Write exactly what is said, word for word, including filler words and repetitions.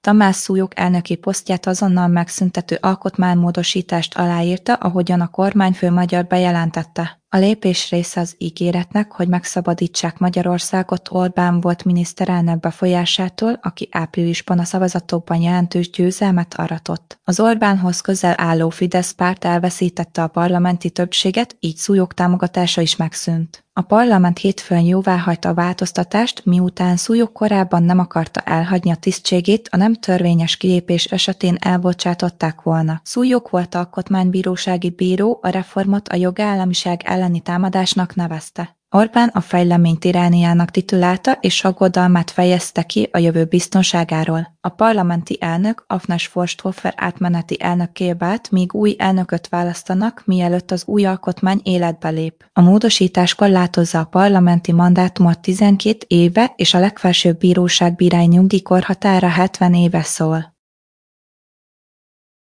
Tamás Szújog elnöki posztját azonnal megszüntető alkotmánymódosítást aláírta, ahogyan a kormányfő magyar bejelentette. A lépés része az ígéretnek, hogy megszabadítsák Magyarországot Orbán volt miniszterelnök befolyásától, aki áprilisban a szavazatokban jelentős győzelmet aratott. Az Orbánhoz közel álló Fidesz párt elveszítette a parlamenti többséget, így Szújog támogatása is megszűnt. A parlament hétfőn jóváhagyta a változtatást, miután Szújog korábban nem akarta elhagyni a tisztségét, a nem törvényes kilépés esetén elbocsátották volna. Szújog volt alkotmánybírósági bíró, a reformot a jogállamiság elleni támadásnak nevezte. Orbán a fejlemény tirániának titulálta és aggodalmát fejezte ki a jövő biztonságáról. A parlamenti elnök Afnas Forsthofer átmeneti elnökké vált, míg új elnököt választanak, mielőtt az új alkotmány életbe lép. A módosítás korlátozza a parlamenti mandátumot tizenkét éve, és a legfelsőbb bíróság bírái nyugdíjkorhatára hetven éve szól.